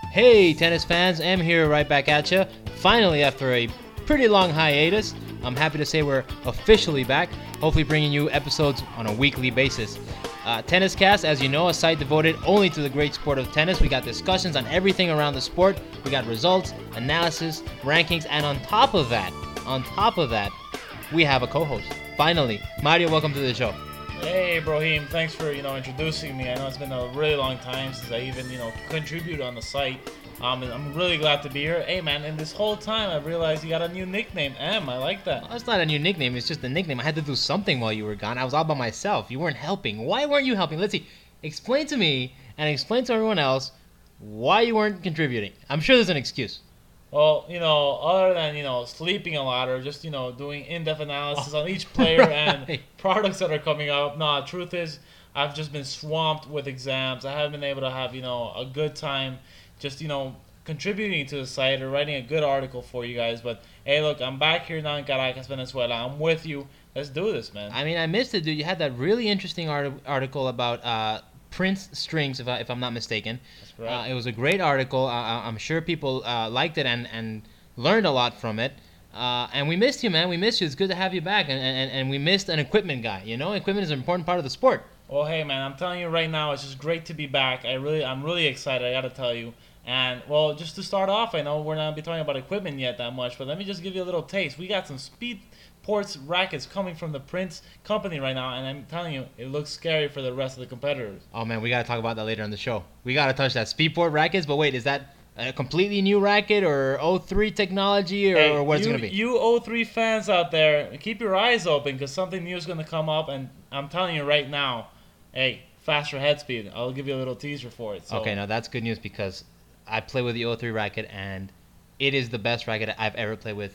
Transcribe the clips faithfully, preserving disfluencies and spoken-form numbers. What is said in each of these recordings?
Hey, tennis fans, I'm here right back at you. Finally, after a pretty long hiatus, I'm happy to say we're officially back, hopefully bringing you episodes on a weekly basis. Uh, Tennis Cast, as you know, a site devoted only to the great sport of tennis. We got discussions on everything around the sport. We got results, analysis, rankings, and on top of that, on top of that, we have a co-host. Finally, Mario, welcome to the show. Hey, Brohim, thanks for, you know, introducing me. I know it's been a really long time since I even, you know, contributed on the site. Um, and I'm really glad to be here. Hey, man, and this whole time I've realized you got a new nickname, M. I like that. Well, that's not a new nickname. It's just a nickname. I had to do something while you were gone. I was all by myself. You weren't helping. Why weren't you helping? Let's see. Explain to me and explain to everyone else why you weren't contributing. I'm sure there's an excuse. Well, you know, other than, you know, sleeping a lot or just, you know, doing in-depth analysis on each player Right. and products that are coming up. No, truth is, I've just been swamped with exams. I haven't been able to have, you know, a good time just, you know, contributing to the site or writing a good article for you guys. But, hey, look, I'm back here now in Caracas, Venezuela. I'm with you. Let's do this, man. I mean, I missed it, dude. You had that really interesting art- article about uh, Prince Strings, if, I, if I'm not mistaken. That's correct. Uh, it was a great article. Uh, I- I'm sure people uh, liked it and, and learned a lot from it. Uh, and we missed you, man. We missed you. It's good to have you back. And, and, and we missed an equipment guy. You know, equipment is an important part of the sport. Well, hey, man, I'm telling you right now, it's just great to be back. I really, I'm really excited. I gotta tell you. And well, just to start off, I know we're not be talking about equipment yet that much, but let me just give you a little taste. We got some Speed Ports rackets coming from the Prince company right now, and I'm telling you, it looks scary for the rest of the competitors. Oh, man, we got to talk about that later on the show. We got to touch that Speedport rackets. But wait, is that a completely new racket or oh three technology or, Hey, or what's it you, going to be? You O three fans out there, keep your eyes open because something new is going to come up, and I'm telling you right now, hey, faster head speed. I'll give you a little teaser for it. So. Okay, now that's good news because I play with the oh three racket and it is the best racket I've ever played with.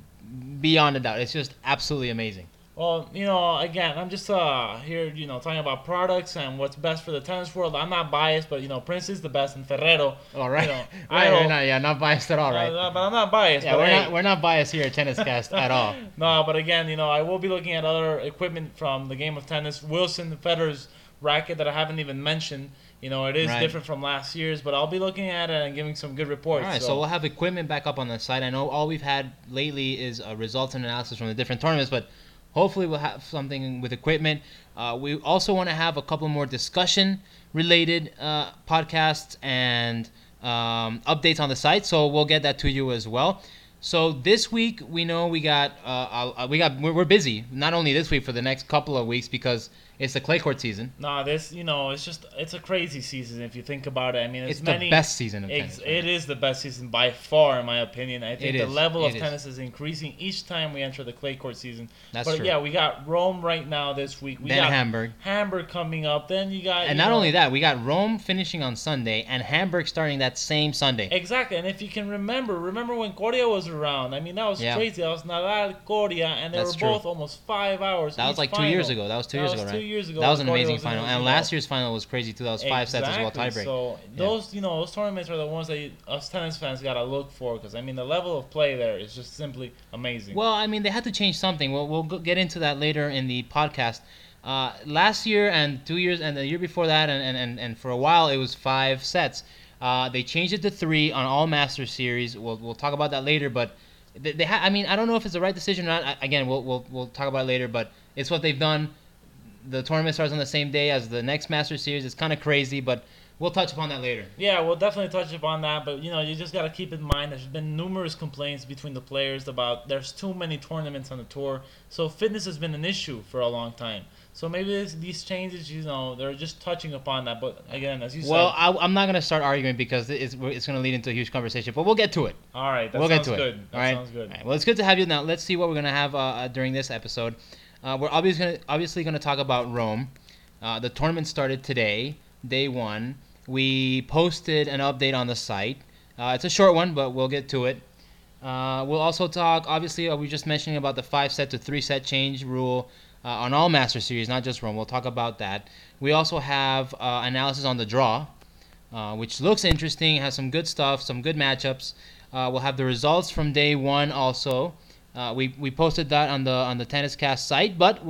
Beyond a doubt. It's just absolutely amazing. Well, you know, again, I'm just uh here, you know, talking about products and what's best for the tennis world. I'm not biased, but you know, Prince is the best, and Ferrero. All right. You know, right, I right, don't- no, yeah, not biased at all, right? Uh, but I'm not biased. yeah, but we're hey, not we're not biased here at Tennis Cast at all. No, but again, you know, I will be looking at other equipment from the game of tennis. Wilson Federer's racket that I haven't even mentioned. You know, it is Right. different from last year's, but I'll be looking at it and giving some good reports. All right, so. we'll have equipment back up on the site. I know all we've had lately is uh, results and analysis from the different tournaments, but hopefully we'll have something with equipment. Uh, we also want to have a couple more discussion-related uh, podcasts and um, updates on the site, so we'll get that to you as well. So this week we know we got uh, uh, we got we're, we're busy. Not only this week, for the next couple of weeks because it's the clay court season. Nah, this, you know, it's just, it's a crazy season if you think about it. I mean, It's it's many, the best season of Ex- tennis. It is the best season by far, in my opinion. I think It the is. level It of is. tennis is increasing each time we enter the clay court season. That's but true. yeah, we got Rome right now this week. We Then got Hamburg. Hamburg coming up. Then you got, And you not know- only that, we got Rome finishing on Sunday and Hamburg starting that same Sunday. Exactly, and if you can remember, remember when Coria was around? I mean, that was Yeah. crazy. That was Nadal, Coria, and they That's were true. both almost five hours. That was each like two final. years ago. That was two That years was ago, two right? years ago. That was an Coria amazing in final. the And final. last year's final was crazy too. That was five sets as well, Exactly. tiebreak. So those, you know, those tournaments are the ones that you, us tennis fans gotta look for because I mean the level of play there is just simply amazing. Well, I mean, they had to change something. We'll, we'll go- get into that later in the podcast. Uh, last year and two years and the year before that and, and, and, and for a while it was five sets. Uh, they changed it to three on all Masters series. We'll, we'll talk about that later, but they, they ha- I mean, I don't know if it's the right decision or not. I, again, we'll, we'll, we'll talk about it later, but it's what they've done. The tournament starts on the same day as the next Masters series. It's kind of crazy, but we'll touch upon that later. Yeah, we'll definitely touch upon that, but you know, you just gotta keep in mind there's been numerous complaints between the players about there's too many tournaments on the tour, so fitness has been an issue for a long time. So maybe this, these changes, you know, they're just touching upon that. But again, as you Well, said, I, I'm not going to start arguing because it's, it's going to lead into a huge conversation, but we'll get to it. all right, that we'll sounds get to good. it. That All right? sounds good. All right. Well, it's good to have you. Now, let's see what we're going to have uh, uh, during this episode. Uh, we're obviously going to obviously going to talk about Rome. Uh, the tournament started today, day one. We posted an update on the site. Uh, it's a short one, but we'll get to it. Uh, we'll also talk, obviously, uh, we were just mentioning about the five-set to three-set change rule uh, on all Master Series, not just Rome. We'll talk about that. We also have uh, analysis on the draw, uh, which looks interesting, has some good stuff, some good matchups. Uh, we'll have the results from day one also. Uh, we we posted that on the on the Tennis Cast site, but we'll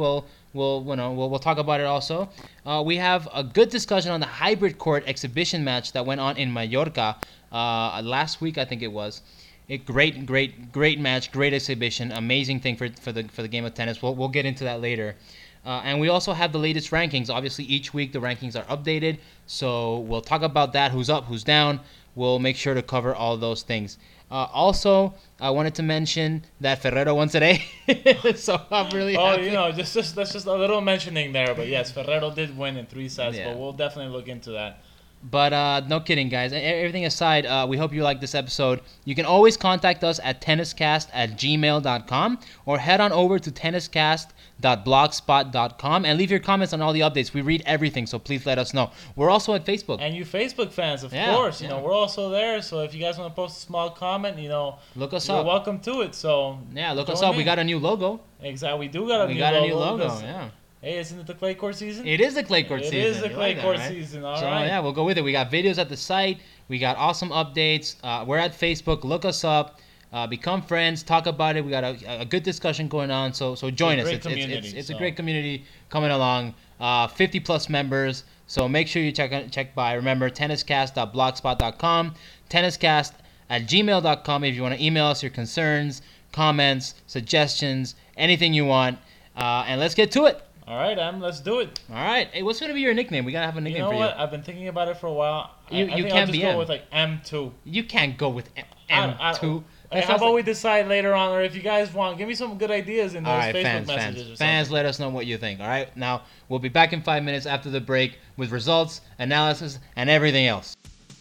We'll, you know, we'll, we'll talk about it also. Uh, we have a good discussion on the hybrid court exhibition match that went on in Mallorca uh, last week, I think it was. A great, great, great match, great exhibition, amazing thing for for the for the game of tennis. We'll we'll get into that later. Uh, and we also have the latest rankings. Obviously, each week the rankings are updated, so we'll talk about that. Who's up, who's down. We'll make sure to cover all those things. Uh, also, I wanted to mention that Ferrero won today, so I'm really Oh, happy. you know, just just that's just a little mentioning there, but yes, Ferrero did win in three sets, Yeah. but we'll definitely look into that. But uh, no kidding, guys. E- Everything aside, uh, we hope you like this episode. You can always contact us at tenniscast at gmail dot com or head on over to tenniscast dot blogspot dot com and leave your comments on all the updates. We read everything, so please let us know. We're also at Facebook. And you Facebook fans, of Yeah, course, you yeah. know, we're also there, so if you guys want to post a small comment, you know, Look us you're up. welcome to it. So Yeah, look us join up. We in. got a new logo. Exactly, we do got a We new got logo. a new logo, because- yeah. Hey, isn't it the clay court season? It is the clay court It season. is the You clay like that, court right? season. All so right. yeah, we'll go with it. We got videos at the site. We got awesome updates. Uh, we're at Facebook. Look us up. Uh, become friends. Talk about it. We got a, a good discussion going on. So so join us. great It's it's, it's, community, it's a so. great community coming along. Uh, fifty plus members. So make sure you check check by. Remember tenniscast dot blogspot dot com, tenniscast at gmail dot com if you want to email us your concerns, comments, suggestions, anything you want. Uh, and let's get to it. All right, Em, let's do it. All right. Hey, what's gonna be your nickname? We gotta have a You nickname know for what? you. I've been thinking about it for a while. I- You- I, you think can't I'll just be go M. with like M two. You can't go with M I- I- two. Hey, how about we decide later on, or if you guys want, give me some good ideas in those All right, Facebook fans, messages fans, or something. fans, let us know what you think. All right, now we'll be back in five minutes after the break with results, analysis, and everything else.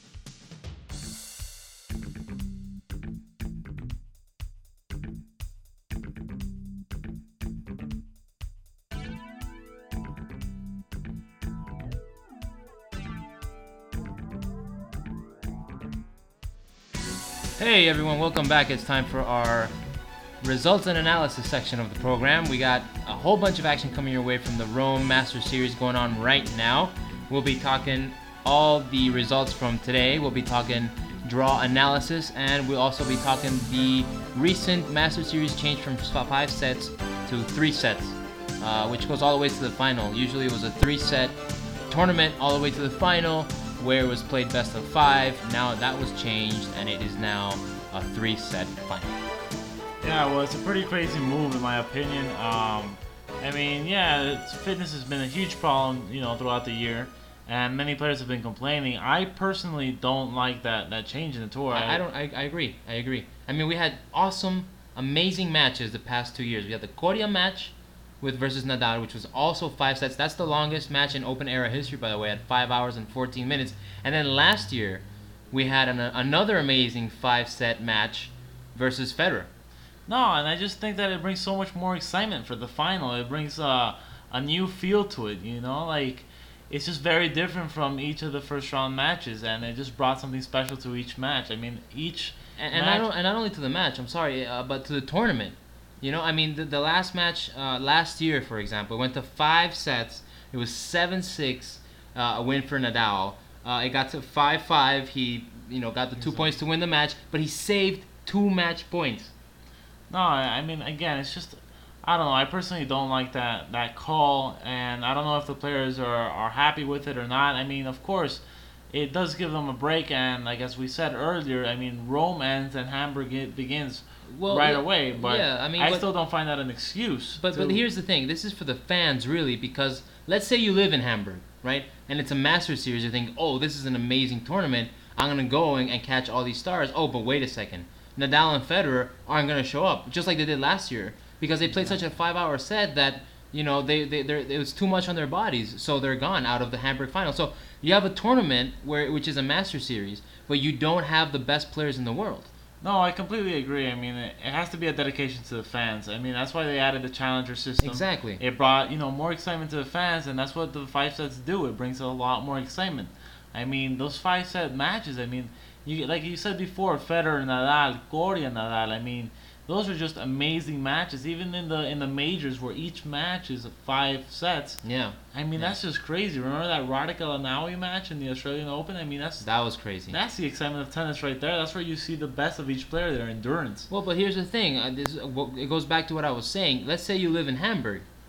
Hey everyone, welcome back. It's time for our results and analysis section of the program. We got a whole bunch of action coming your way from the Rome Master Series going on right now. We'll be talking all the results from today. We'll be talking draw analysis, and we'll also be talking the recent Master Series change from five sets to three sets, uh, which goes all the way to the final. Usually it was a three-set tournament all the way to the final, where it was played best of five. Now that was changed, and it is now a three-set final. Yeah, well, it's a pretty crazy move in my opinion. Um, I mean, yeah, it's, fitness has been a huge problem, you know, throughout the year, and many players have been complaining. I personally don't like that that change in the tour. I, I don't. I, I agree. I agree. I mean, we had awesome, amazing matches the past two years. We had the Coria match with versus Nadal, which was also five sets. That's the longest match in Open era history, by the way, at five hours and fourteen minutes. And then last year, we had an, another amazing five-set match versus Federer. No, and I just think that it brings so much more excitement for the final. It brings uh, a new feel to it, you know? Like, it's just very different from each of the first round matches, and it just brought something special to each match. I mean, each And, and, match... not, and not only to the match, I'm sorry, uh, but to the tournament. You know, I mean, the, the last match uh, last year, for example, it went to five sets. It was seven six, uh, a win for Nadal. Uh, it got to five five. He, you know, got the two points to win the match, but he saved two match points. No, I I mean, again, it's just... I don't know. I personally don't like that, that call, and I don't know if the players are, are happy with it or not. I mean, of course, it does give them a break, and like as we said earlier, I mean, Rome ends and Hamburg it begins Well, right yeah, away. But yeah, I mean, I but- still don't find that an excuse. But to- but here's the thing. This is for the fans, really, because let's say you live in Hamburg, right? And it's a Masters Series. You think, oh, this is an amazing tournament. I'm gonna go and, and catch all these stars. Oh, but wait a second. Nadal and Federer aren't gonna show up, just like they did last year, because they played such a five-hour set that you know they they they're- it was too much on their bodies, so they're gone out of the Hamburg final. So you have a tournament where which is a Master Series, but you don't have the best players in the world. No, I completely agree. I mean, it, it has to be a dedication to the fans. I mean, that's why they added the challenger system. Exactly. It brought, you know, more excitement to the fans, and that's what the five sets do. It brings a lot more excitement. I mean, those five set matches, I mean, you like you said before, Federer, Nadal, Coria, Nadal. I mean, those are just amazing matches. Even in the in the majors where each match is five sets. Yeah, I mean, Yeah. that's just crazy. Remember that Radika Lanawi match in the Australian Open? I mean, that's that was crazy. that's the excitement of tennis right there. That's where you see the best of each player, their endurance. Well, but here's the thing. Uh, this, uh, well, it goes back to what I was saying. Let's say you live in Hamburg,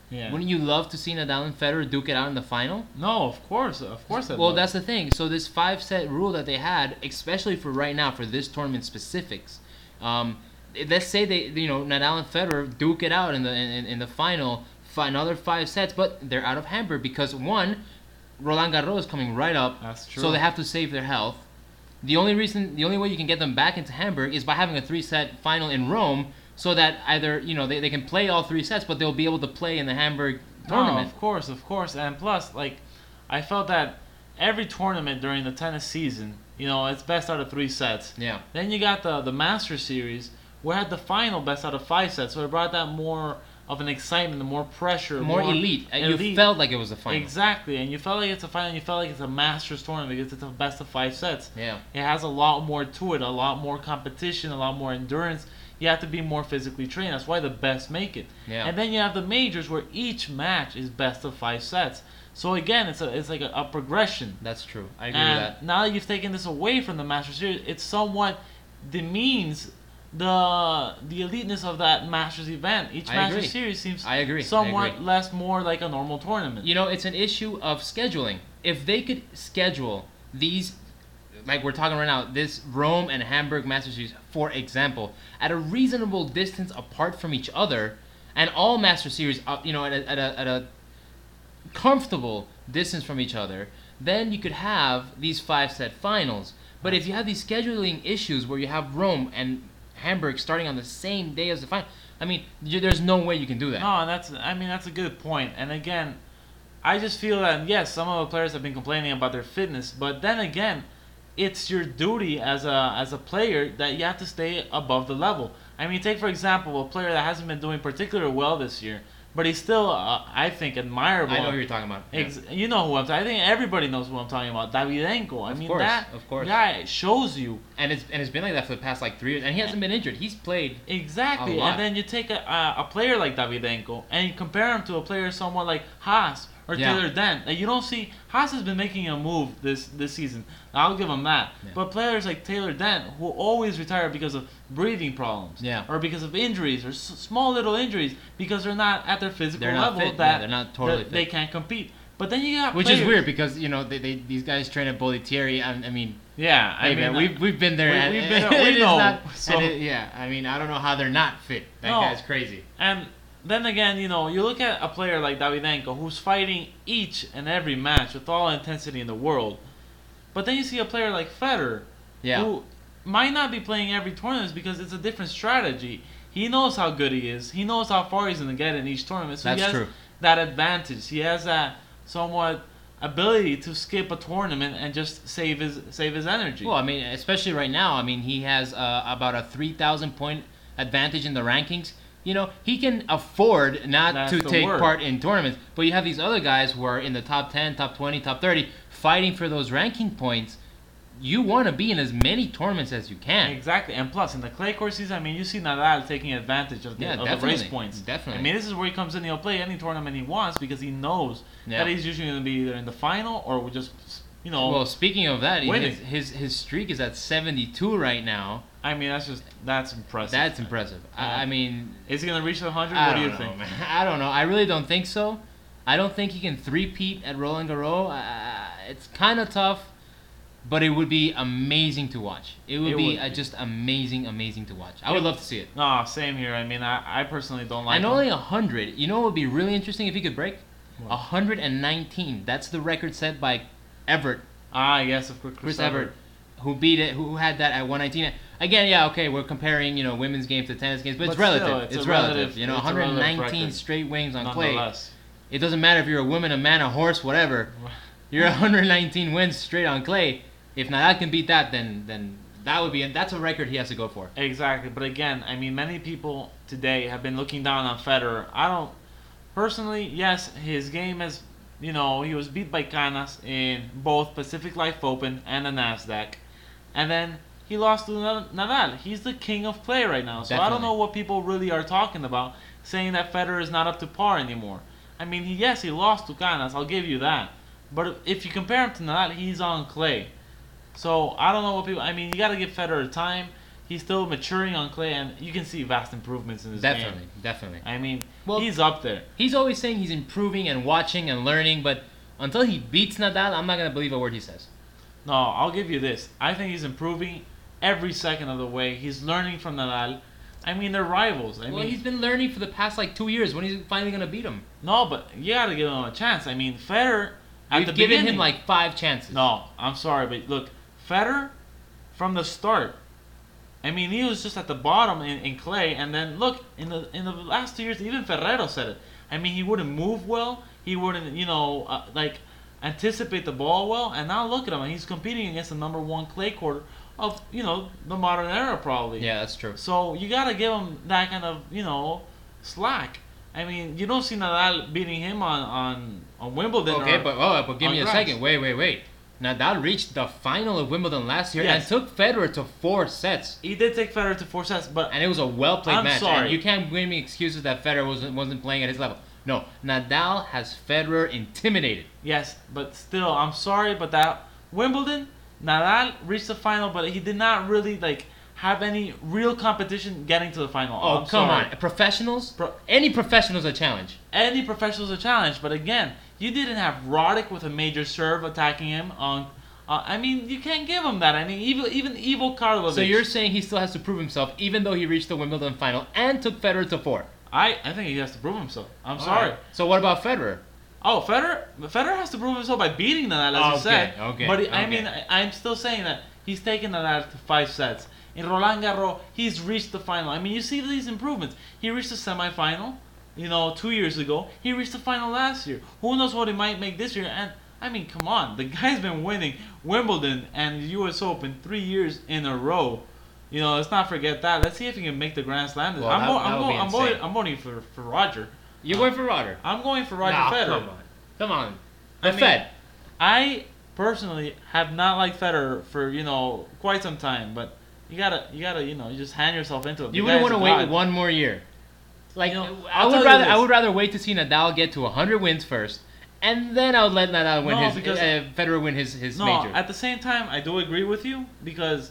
Yeah. Wouldn't you love to see Nadal and Federer duke it out in the final? No, of course, of course. I'd Well, love that's the thing. So this five set rule that they had, especially for right now, for this tournament specifics, um, let's say they, you know, Nadal and Federer duke it out in the in, in the final, fi- another five sets, but they're out of Hamburg because one, Roland Garros is coming right up, That's true. so they have to save their health. The only reason, the only way you can get them back into Hamburg is by having a three-set final in Rome, so that either you know they, they can play all three sets, but they'll be able to play in the Hamburg tournament. No, of course, of course, and plus, like, I felt that every tournament during the tennis season, you know, it's best out of three sets. Yeah. Then you got the the Masters series, where it had the final best out of five sets, so it brought that more of an excitement, more pressure, More, more elite. And elite. you felt like it was the final. Exactly, and you felt like it's a final. You felt like it's a Masters tournament because it's the best of five sets. Yeah. It has a lot more to it, a lot more competition, a lot more endurance. You have to be more physically trained. That's why the best make it. Yeah. And then you have the majors where each match is best of five sets. So again, it's a it's like a, a progression. That's true. I agree And with that. now that you've taken this away from the Masters series, it somewhat demeans the the eliteness of that Masters event. Each I Masters agree. series seems I agree. I somewhat agree. less more like a normal tournament. You know, it's an issue of scheduling. If they could schedule these, like we're talking right now, this Rome and Hamburg Master Series, for example, at a reasonable distance apart from each other, and all Master Series, uh, you know, at a, at a, at a comfortable distance from each other, then you could have these five-set finals. But if you have these scheduling issues where you have Rome and Hamburg starting on the same day as the final, I mean, you, there's no way you can do that. No, and that's I mean that's a good point. And again, I just feel that yes, some of the players have been complaining about their fitness, but then again, it's your duty as a as a player that you have to stay above the level. I mean, take for example a player that hasn't been doing particularly well this year, but he's still uh, I think admirable. I know who you're talking about. Yeah. Ex- You know who I'm talking. I think everybody knows who I'm talking about. Davydenko. I Of mean course, that of course. guy shows you And it's and it's been like that for the past like three years, and he hasn't been injured. He's played. exactly. A lot. And then you take a, a a player like Davydenko and you compare him to a player somewhat like Haas or Yeah. Taylor Dent. Like you don't see Haas has been making a move this this season. I'll give him that. Yeah. But players like Taylor Dent who always retire because of breathing problems, Yeah. or because of injuries or s- small little injuries because they're not at their physical They're not level fit. that Yeah, they're not totally that they fit. can't compete. But then you got Which players, is weird because you know they, they these guys train at Bollettieri. I, I mean, Yeah, I hey mean man, we've we've been there. we- and- we've been- and we it is know, not- so- and it- yeah, I mean, I don't know how they're not fit. That No. guy's crazy. And then again, you know, you look at a player like Davydenko who's fighting each and every match with all intensity in the world. But then you see a player like Federer Yeah. who might not be playing every tournament because it's a different strategy. He knows how good he is. He knows how far he's going to get in each tournament. So That's he has true. that advantage. He has that somewhat ability to skip a tournament and just save his save his energy. Well, I mean, especially right now. I mean, he has uh, about a three thousand point advantage in the rankings. You know, he can afford not That's to the take word. part in tournaments. But you have these other guys who are in the top ten, top twenty, top thirty, fighting for those ranking points. You want to be in as many tournaments as you can. Exactly, and plus in the clay court season, I mean, you see Nadal taking advantage of the, Yeah, of the definitely, race points. definitely. I mean, this is where he comes in. He'll play any tournament he wants because he knows Yeah. that he's usually going to be either in the final or we just, you know. Well, speaking of that, Winning. his, his his streak is at seventy-two right now. I mean, that's just that's impressive. That's impressive. I, I mean, Is he going to reach the hundred? I What do don't you know, think? man. I don't know. I really don't think so. I don't think he can three-peat at Roland Garros. Uh, it's kind of tough, but it would be amazing to watch. It would It be would uh, be. just amazing, amazing to watch. I It- would love to see it. No, same here. I mean, I, I personally don't like. And him. only one hundred. You know what would be really interesting if he could break? What? one hundred nineteen. That's the record set by Everett. Ah, yes, of course, Chris, Chris Everett, who beat it, who had that at one nineteen. Again, yeah, okay, we're comparing, you know, women's games to tennis games, but, But it's relative. still, it's it's a relative. relative- You know, it's a relative one hundred nineteen record. straight wins on clay. Nonetheless. It doesn't matter if you're a woman, a man, a horse, whatever. You're one hundred nineteen wins straight on clay. If Nadal can beat that, then then that would be that's a record he has to go for. Exactly, but again, I mean, many people today have been looking down on Federer. I don't personally. Yes, his game has, you know, he was beat by Canas in both Pacific Life Open and the Nasdaq, and then he lost to Na- Nadal. He's the king of play right now. So I don't Definitely. know what people really are talking about, saying that Federer is not up to par anymore. I mean, he, yes, he lost to Canas. I'll give you that. But if you compare him to Nadal, he's on clay. So I don't know what people. I mean, you got to give Federer time. he's still maturing on clay, and you can see vast improvements in his Definitely, game. definitely. I mean, Well, he's up there. He's always saying he's improving and watching and learning, but until he beats Nadal, I'm not gonna believe a word he says. No, I'll give you this. I think he's improving every second of the way. He's learning from Nadal. I mean, they're rivals. I well, mean, he's been learning for the past like two years. When he's finally gonna beat him? no, but you gotta give him a chance. I mean, Federer at We've the given beginning, him like five chances. No, I'm sorry, but look, Federer from the start. I mean, he was just at the bottom in, in clay, and then look in the in the last two years, even Ferrero said it. I mean, he wouldn't move well. He wouldn't, you know, uh, like anticipate the ball well. And now look at him, and he's competing against the number one clay court of you know the modern era, probably. Yeah, that's true. So you gotta give him that kind of you know slack. I mean, you don't see Nadal beating him on on, on Wimbledon. Okay, or but oh, but give on me a grass. second. Wait, wait, wait. Nadal reached the final of Wimbledon last year Yes. and took Federer to four sets. He did take Federer to four sets, but And it was a well played I'm match. sorry. And you can't give me excuses that Federer wasn't wasn't playing at his level. No, Nadal has Federer intimidated. yes, but still, I'm sorry, but that Wimbledon, Nadal reached the final, but he did not really like have any real competition getting to the final. Oh, I'm come sorry. on. Professionals? Pro- Any professional's a challenge. Any professional's a challenge, but again, you didn't have Roddick with a major serve attacking him on. Uh, I mean, you can't give him that. I mean, even even Ivo Karlovic. So you're saying he still has to prove himself even though he reached the Wimbledon final and took Federer to four? I I think he has to prove himself. I'm sorry. Alright. So what about Federer? Oh, Federer, Federer has to prove himself by beating Nadal, as you Okay, said. okay, But I okay. mean, I, I'm still saying that he's taken Nadal to five sets. In Roland Garros, he's reached the final. I mean, you see these improvements. He reached the semifinal, you know, two years ago. He reached the final last year. Who knows what he might make this year? And I mean, come on, the guy's been winning Wimbledon and U S Open three years in a row. You know, let's not forget that. Let's see if he can make the Grand Slam. this- Well, I'm, that- vo- that I'm, would vo- be I'm, voting, insane. I'm voting for, for Roger. You're going for Roger. I'm going for Roger Nah, Federer. Come on. Come on. I The mean, Fed. I personally have not liked Federer for you know quite some time, but you gotta you gotta you know you just hand yourself into it. The You wouldn't guy's want to a wait god. one more year. Like You know, I I'll would tell you rather I this. would rather wait to see Nadal get to one hundred wins first, and then I would let Nadal win No, his because- uh, Federer win his his No, major. at the same time, I do agree with you because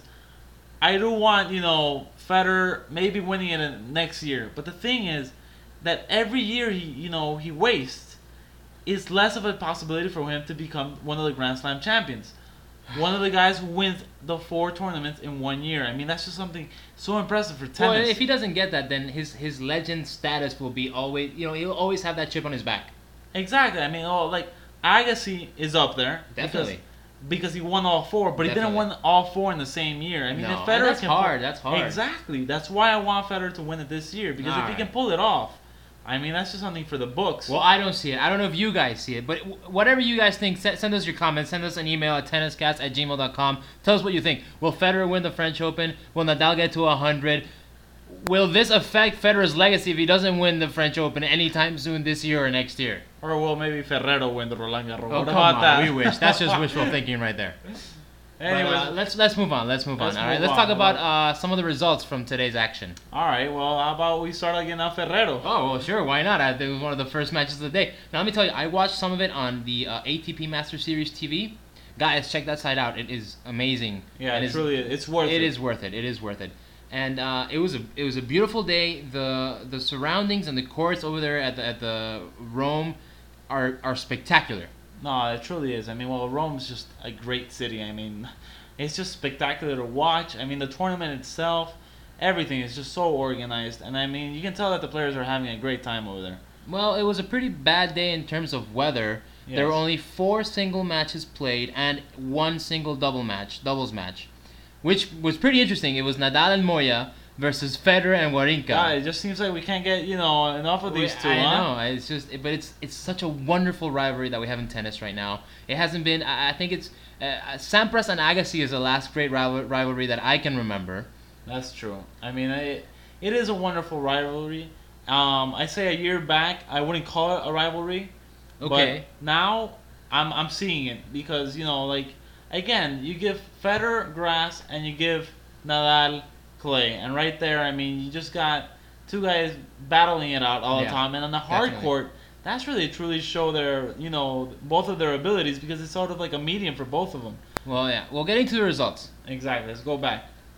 I do want you know Federer maybe winning it in next year. But the thing is that every year he you know he wastes is less of a possibility for him to become one of the Grand Slam champions. One of the guys who wins the four tournaments in one year. I mean, that's just something so impressive for tennis. Well, if he doesn't get that, then his his legend status will be always you know he'll always have that chip on his back. Exactly. I mean, oh, like Agassi is up there Definitely. because, because he won all four, but he didn't Definitely. win all four in the same year. I mean, No, if and Federer that's can hard, pull- that's hard. Exactly. That's why I want Federer to win it this year because if he Alright. can pull it off, I mean, that's just something for the books. Well, I don't see it. I don't know if you guys see it, but w- whatever you guys think, se- send us your comments. Send us an email at tenniscast at gmail dot com. Tell us what you think. Will Federer win the French Open? Will Nadal get to one hundred? Will this affect Federer's legacy if he doesn't win the French Open anytime soon this year or next year? Or will maybe Ferrero win the Roland Garros? Oh, what come about on. that? We wish. That's just wishful thinking right there. Anyways, But, uh, let's let's move on. Let's move Let's on. All right. move Let's on. talk about uh, some of the results from today's action. all right. Well, how about we start again on Ferrero? Oh well, sure. Why not? I think it was one of the first matches of the day. Now let me tell you, I watched some of it on the uh, A T P Master Series T V. Guys, check that site out. It is amazing. Yeah, And it it's, truly is. It's worth it. it is worth it. It is worth it. And uh, it was a it was a beautiful day. The the surroundings and the courts over there at the at the Rome are are spectacular. No, it truly is. I mean, well, Rome's just a great city. I mean, it's just spectacular to watch. I mean, the tournament itself, everything is just so organized. And I mean, you can tell that the players are having a great time over there. Well, it was a pretty bad day in terms of weather. There were Yes. only four single matches played and one single double match, doubles match, which was pretty interesting. It was Nadal and Moya versus Federer and Wawrinka. God, it just seems like we can't get, you know, enough of these two, I huh? know. It's just, but it's it's such a wonderful rivalry that we have in tennis right now. It hasn't been. I I think it's uh, Sampras and Agassi is the last great rival- rivalry that I can remember. That's true. I mean, it, it is a wonderful rivalry. Um, I say a year back, I wouldn't call it a rivalry. Okay. But now, I'm I'm seeing it because you know, like again, you give Federer grass and you give Nadal clay, and right there, I mean, you just got two guys battling it out all Yeah, the time, and on the hard definitely. court, that's really truly show their you know both of their abilities because it's sort of like a medium for both of them. Well, yeah. Well, getting to the results. Exactly. Let's go back.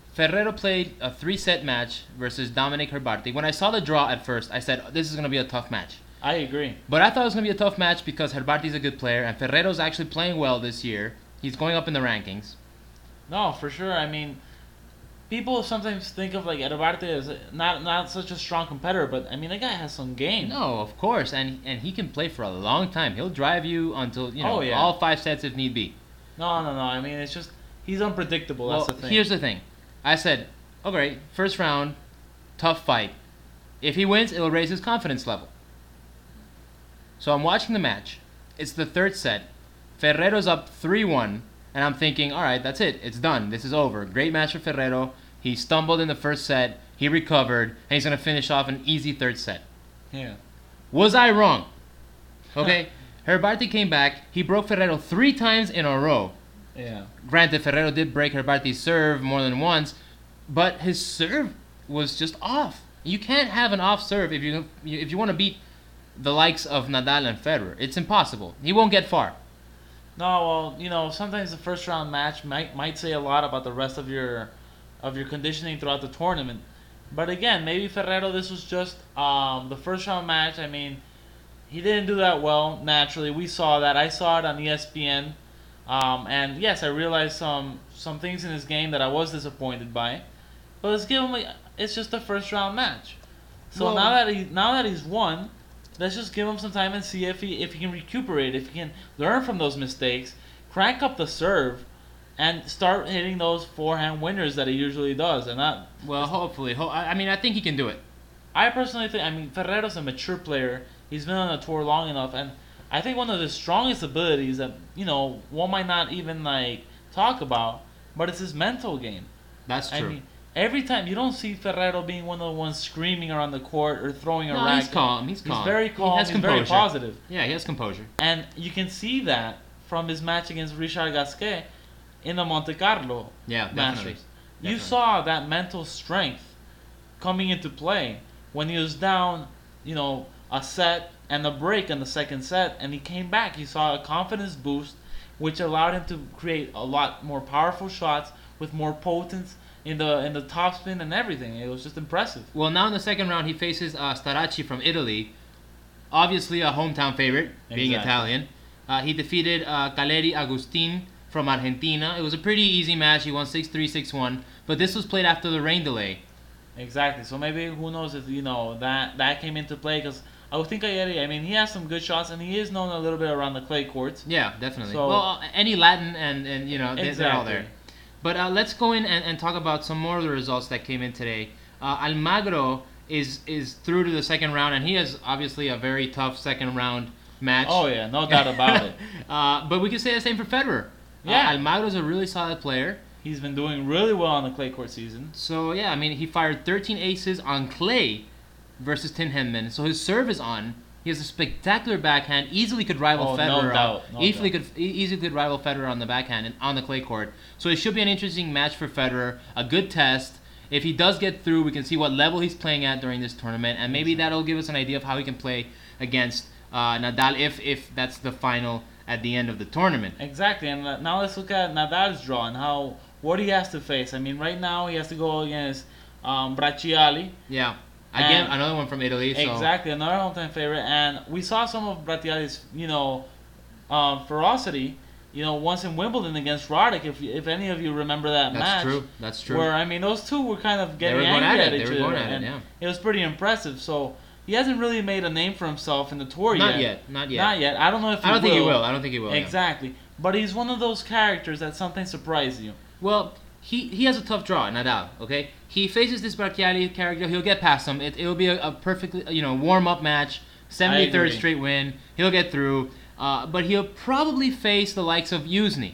Ferrero played a three-set match versus Dominic Herbarti. When I saw the draw at first, I said, this is going to be a tough match. I agree. But I thought it was going to be a tough match because Herbarti's a good player, and Ferrero's actually playing well this year. He's going up in the rankings. No, for sure. I mean, people sometimes think of like Herbarte as not not such a strong competitor, but I mean, that guy has some game. No, of course, and and he can play for a long time. He'll drive you until, you know, Oh, yeah. all five sets if need be. No, no, no. I mean, it's just he's unpredictable. Well, That's the thing. here's the thing. I said, oh great, first round, tough fight. If he wins, it'll raise his confidence level. So I'm watching the match. It's the third set. Ferrero's up three one, and I'm thinking, all right, that's it. It's done. This is over. Great match for Ferrero. He stumbled in the first set. He recovered, and he's going to finish off an easy third set. Yeah. Was I wrong? Okay, Herbarti came back. He broke Ferrero three times in a row. Yeah. Granted, Ferrero did break Herbarti's serve more than once, but his serve was just off. You can't have an off serve if you if you want to beat the likes of Nadal and Federer. It's impossible. He won't get far. No, well, you know, sometimes the first round match might might say a lot about the rest of your of your conditioning throughout the tournament. But again, maybe Ferrero, this was just um, the first round match. I mean, he didn't do that well. Naturally, we saw that. I saw it on E S P N, um, and yes, I realized some some things in his game that I was disappointed by. But let's give him. A, it's just the first round match. So Well- now that he now that he's won, let's just give him some time and see if he if he can recuperate, if he can learn from those mistakes, crank up the serve, and start hitting those forehand winners that he usually does. And that, Well, hopefully. Ho- I I mean, I think he can do it. I personally think, I mean, Ferrero's a mature player. He's been on the tour long enough, and I think one of his strongest abilities that, you know, one might not even like talk about, but it's his mental game. That's true. I mean, every time you don't see Ferrero being one of the ones screaming around the court or throwing a no, racket. he's calm. He's calm. He's very calm. He has he's composure. very positive. Yeah, he has composure. And you can see that from his match against Richard Gasquet in the Monte Carlo Yeah, definitely. Masters. You Definitely. saw that mental strength coming into play when he was down, you know, a set and a break in the second set, and he came back. He saw a confidence boost, which allowed him to create a lot more powerful shots with more potence in the in the topspin and everything. It was just impressive. Well, now in the second round, he faces uh, Staracci from Italy. Obviously a hometown favorite, being Exactly. Italian. Uh, he defeated uh, Caleri Agustin from Argentina. It was a pretty easy match. He won six three, six one. But this was played after the rain delay. Exactly. So maybe who knows if you know that that came into play because I would think Ayeri. I mean, he has some good shots and he is known a little bit around the clay courts. Yeah, definitely. So- well, uh, any Latin and, and you know, they- they're all Exactly. there. But uh, let's go in and, and talk about some more of the results that came in today. Uh, Almagro is is through to the second round, and he has obviously a very tough second round match. Oh yeah, no doubt about it. uh, but we can say the same for Federer. Yeah. Uh, Almagro's a really solid player. He's been doing really well on the clay court season. So, yeah, I mean, he fired thirteen aces on clay versus Tim Henman. So his serve is on. He has a spectacular backhand. Easily could rival Oh, no Federer. doubt, on, no easily doubt. could e- easily could rival Federer on the backhand and on the clay court. So it should be an interesting match for Federer. A good test. If he does get through, we can see what level he's playing at during this tournament, and maybe that'll give us an idea of how he can play against uh, Nadal if if that's the final at the end of the tournament. Exactly, and uh, now let's look at Nadal's draw and how what he has to face. I mean, right now he has to go against um, Bracciali. Yeah. Again, And- another one from Italy. So. Exactly, another hometown favorite, and we saw some of Bracciali's, you know, um, ferocity. You know, once in Wimbledon against Roddick, if if any of you remember that That's match. true. That's true. Where I mean, those two were kind of They getting were going angry at at, it. each They were other, going at it, and yeah. it was pretty impressive. So he hasn't really made a name for himself in the tour Not yet. yet. Not yet. Not yet. I don't know if he I don't will. think he will. I don't think he will. yeah. Exactly, but he's one of those characters that sometimes surprise you. Well, he, he has a tough draw, Nadal. Okay, he faces this Bracciali character. He'll get past him. It it'll be a, a perfectly you know warm up match. seventy-third agree. straight win. He'll get through. Uh, but he'll probably face the likes of Usni.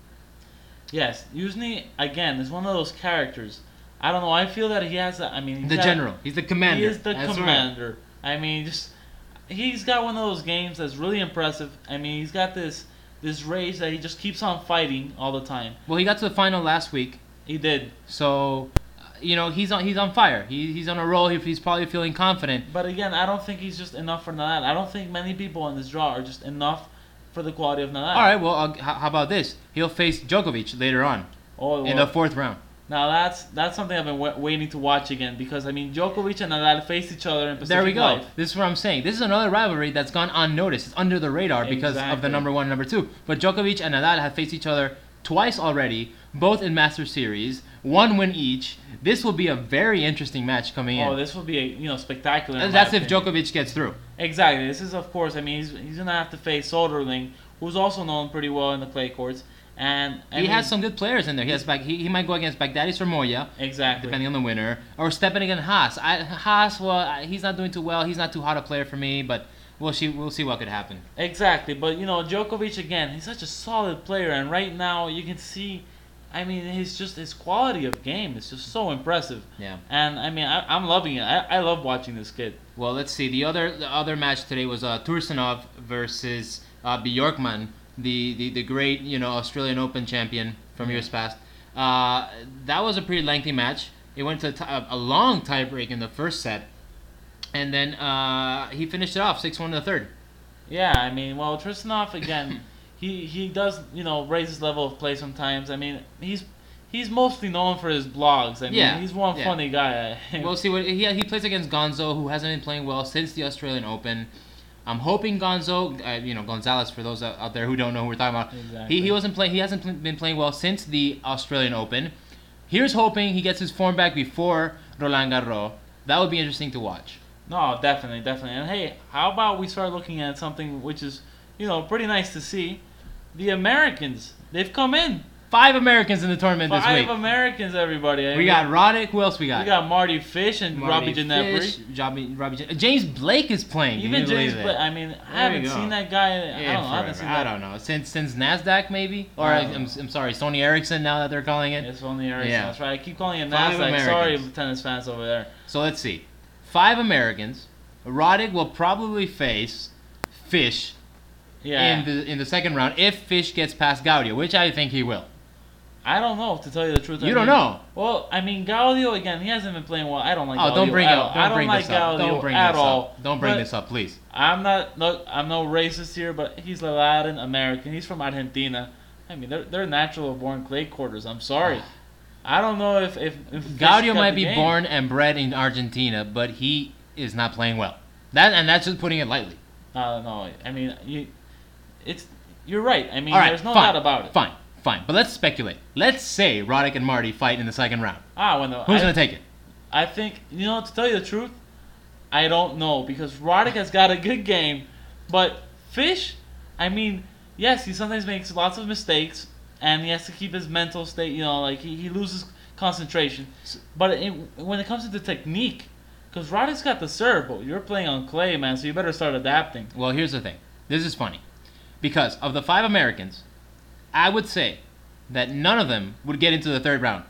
Yes, Usni again is one of those characters. I don't know. I feel that he has. A, I mean, he's The got- general. He's the commander. He is the That's right. commander. I mean, just he's got one of those games that's really impressive. I mean, he's got this this rage that he just keeps on fighting all the time. Well, he got to the final last week, He did, so uh, you know he's on he's on fire. He, he's on a roll. He, he's probably feeling confident. but again, I don't think he's just enough for Nadal. I don't think many people in this draw are just enough for the quality of Nadal. All right. Well, I'll, how, how about this? He'll face Djokovic later on Oh, in well, the fourth round. Now that's that's something I've been w- waiting to watch again because I mean Djokovic and Nadal faced each other in Pacific There we go. Life. This is what I'm saying. This is another rivalry that's gone unnoticed. It's under the radar because of the Exactly. number one and number two. But Djokovic and Nadal have faced each other twice already, both in Master Series, one win each. This will be a very interesting match coming in. Oh, this will be a, you know spectacular. in And my that's if opinion. Djokovic gets through. Exactly. This is of course. I mean he's he's gonna have to face Soderling, who's also known pretty well in the clay courts, and I He mean, has some good players in there. He has back. He, he might go against Baghdadis or Moya, exactly. depending on the winner, or stepping against Haas. I, Haas, well, I, he's not doing too well. He's not too hot a player for me, but we'll see. We'll see what could happen. Exactly, but you know Djokovic again, he's such a solid player, and right now you can see, I mean, his just his quality of game is just so impressive. Yeah. And I mean, I, I'm loving it. I, I love watching this kid. Well, let's see. The other the other match today was uh, Tursunov versus uh, Bjorkman, the, the the great you know Australian Open champion from Yeah. years past. Uh, that was a pretty lengthy match. It went to t- a a long tiebreak in the first set, and then uh, he finished it off six one in the third. Yeah, I mean, well, Tristanov again, he he does you know raise his level of play sometimes. I mean, he's he's mostly known for his blogs. I mean, Yeah, he's one yeah. funny guy. We'll see what he he plays against Gonzo, who hasn't been playing well since the Australian Open. I'm hoping Gonzo, uh, you know Gonzalez for those out out there who don't know who we're talking about. Exactly. He he wasn't playing. He hasn't pl- been playing well since the Australian Open. Here's hoping he gets his form back before Roland Garros. That would be interesting to watch. No, definitely, definitely. And hey, how about we start looking at something which is, you know, pretty nice to see? The Americans, they've come in. Five Americans in the tournament this Five week. Americans, everybody. I We mean, got Roddick. Who else we got? we got Marty Fish and Marty Robbie Ginepri. Fish, Robbie, Robbie Gin- James Blake is playing. Can Even you James believe Blake. it? I mean, I There haven't you go. seen that guy. I Yeah, don't know. I haven't forever. seen I that. don't know. Since since Nasdaq maybe, or I I don't I'm, know. I'm sorry, Sony Ericsson. Now that they're calling it. It's only Ericsson. Yeah. That's right. I keep calling it Five Nasdaq. Sorry, Americans. tennis fans over there. So let's see. Five Americans. Roddick will probably face Fish Yeah. in the in the second round if Fish gets past Gaudio, which I think he will. I don't know, to tell you the truth. I You don't mean- know. Well, I mean, Gaudio, again, he hasn't been playing well. I don't like Oh, Gaudio don't bring at it all. up. I Don't don't bring like this up. Gaudio Don't bring at this all. up. Don't bring But this up, please. I'm not, no, I'm no racist here, but he's a Latin American. He's from Argentina. I mean, they're they're natural born clay quarters. I'm sorry. I don't know if if, if Fish Gaudio got might the be game. born and bred in Argentina, but he is not playing well. That and that's just putting it lightly. I don't know. I mean, you, it's you're right. I mean, All right, there's no fine, doubt about it. Fine, fine. But let's speculate. Let's say Roddick and Marty fight in the second round. Ah, well, no, Who's I, gonna take it? I think you know to tell you the truth, I don't know because Roddick has got a good game, but Fish, I mean, yes, he sometimes makes lots of mistakes and he has to keep his mental state. You know, like he, he loses concentration. But it, when it comes to the technique, because Roddick's got the serve, but you're playing on clay, man, so you better start adapting. Well, here's the thing. This is funny. Because of the five Americans, I would say that none of them would get into the third round.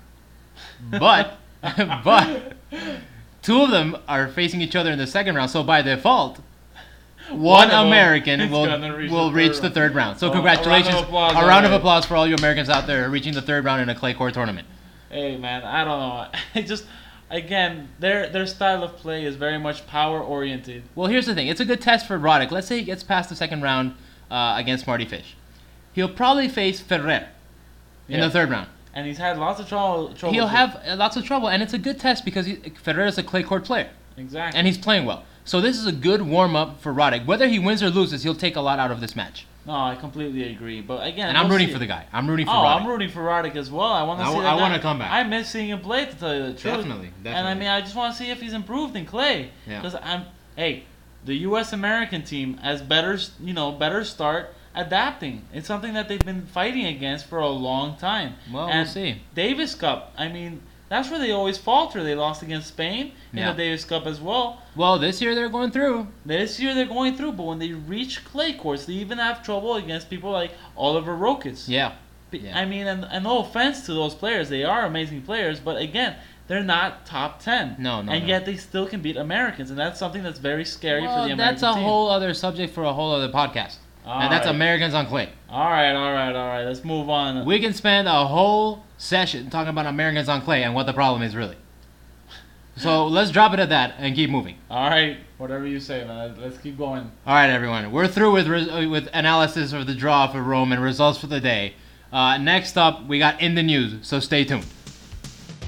But, but, two of them are facing each other in the second round. So by default, one, One of them American is will gonna reach will the reach third the third round. So Well, congratulations. a round of applause, A round of alright. applause for all you Americans out there reaching the third round in a clay court tournament. Hey, man, I don't know. It just, again, their their style of play is very much power oriented. Well, here's the thing. It's a good test for Roddick. Let's say he gets past the second round uh, against Marty Fish. He'll probably face Ferrer in Yeah. the third round. And he's had lots of trouble. trouble He'll with- have uh, lots of trouble, and it's a good test because he, Ferrer is a clay court player, exactly. and he's playing well. So this is a good warm-up for Roddick. Whether he wins or loses, he'll take a lot out of this match. No, I completely agree. But again, And I'm we'll rooting see for it. the guy. I'm rooting for Oh, Roddick. I'm rooting for Roddick as well. I want to I see. w- that I guy. wanna come back. I miss seeing him play, to tell you the truth. Definitely, And definitely. I mean, I just want to see if he's improved in clay. Yeah. Because I'm, hey, the U S American team has better, you know, better start adapting. It's something that they've been fighting against for a long time. Well, and we'll see. Davis Cup. I mean, that's where they always falter. They lost against Spain in Yeah. the Davis Cup as well. Well, this year they're going through. This year they're going through, but when they reach clay courts, they even have trouble against people like Oliver Rokas. Yeah. Be- Yeah. I mean, and, and no offense to those players, they are amazing players, but again, they're not top ten. No, no, And no. yet they still can beat Americans, and that's something that's very scary Well, for the American that's a team. whole other subject for a whole other podcast. All and that's right. Americans on clay. All right, all right, all right. Let's move on. We can spend a whole session talking about Americans on clay and what the problem is really. So let's drop it at that and keep moving. All right, whatever you say, man. Let's keep going. All right, everyone. We're through with res- uh, with analysis of the draw for Rome and results for the day. Uh, next up, we got in the news, so stay tuned.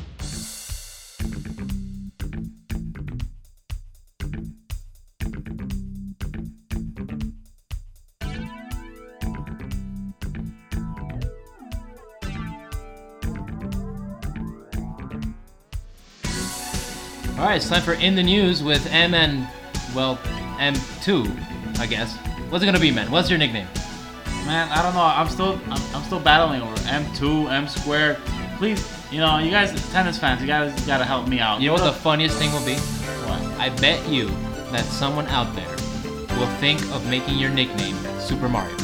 All right, it's time for In the News with M and, well, M two, I guess. What's it gonna be, man? What's your nickname? Man, I don't know. I'm still I'm, I'm still battling over M two, M squared. Please, you know, you guys, tennis fans, you guys gotta help me out. You know what the funniest thing will be? What? I bet you that someone out there will think of making your nickname Super Mario.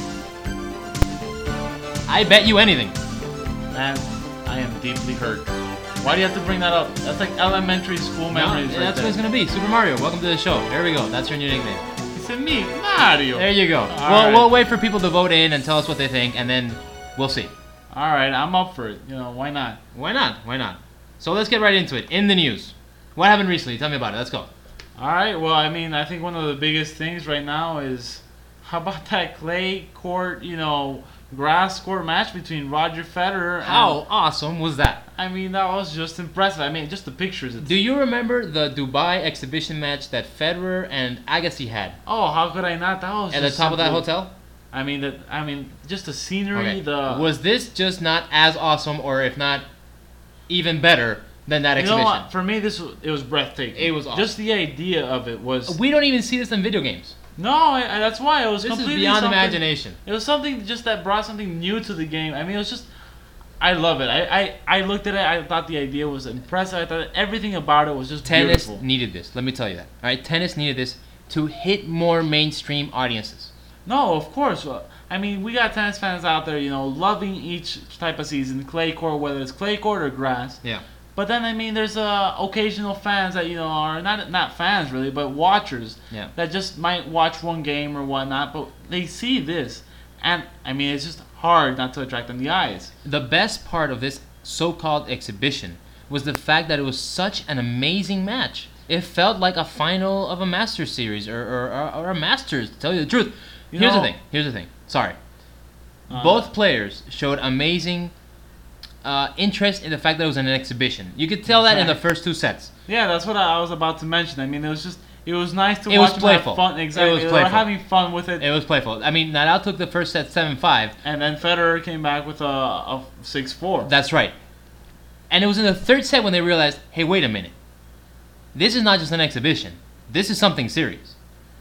I bet you anything. Man, I am deeply hurt. Why do you have to bring that up? That's like elementary school memories. No, right that's there. what it's gonna be. Super Mario. Welcome to the show. There we go. That's your new nickname. He said me, Mario. There you go. All Well, right. we'll wait for people to vote in and tell us what they think, and then we'll see. All right, I'm up for it. You know, why not? Why not? Why not? So let's get right into it. In the news. What happened recently? Tell me about it. Let's go. All right. Well, I mean, I think one of the biggest things right now is how about that clay court, you know, grass court match between Roger Federer and How awesome was that? I mean, that was just impressive. I mean, just the pictures. It's, Do you remember the Dubai exhibition match that Federer and Agassi had oh, how could I not? That was at the just top of that simply- hotel? I mean, that. I mean, just the scenery. Okay. The Was this just not as awesome, or if not even better than that you know exhibition? what? For me, this was, it was breathtaking. It was awesome. Just the idea of it was. We don't even see this in video games. No, I, I, that's why it was This is completely beyond something- imagination. It was something just that brought something new to the game. I mean, it was just. I love it. I, I, I looked at it. I thought the idea was impressive. I thought everything about it was just Tennis beautiful. needed this. Let me tell you that. All right, tennis needed this to hit more mainstream audiences. No, of course. Well, I mean, we got tennis fans out there, you know, loving each type of season, clay court, whether it's clay court or grass. Yeah. But then, I mean, there's uh, occasional fans that, you know, are not not fans really, but watchers Yeah. that just might watch one game or whatnot, but they see this. And, I mean, it's just hard not to attract them the eyes. The best part of this so-called exhibition was the fact that it was such an amazing match. It felt like a final of a Masters series or, or, or, or a Masters, to tell you the truth. You Here's know- the thing. Here's the thing. Sorry. Uh, Both players showed amazing uh, interest in the fact that it was an exhibition. You could tell that in the Exactly. first two sets. Yeah, that's what I I was about to mention. I mean, it was just, it was nice to It watch was them playful. have fun. Exactly. It was They were playful. having fun with it. It was playful. I mean, Nadal took the first set seven five. And then Federer came back with a, a six four. That's right. And it was in the third set when they realized, hey, wait a minute. This is not just an exhibition. This is something serious.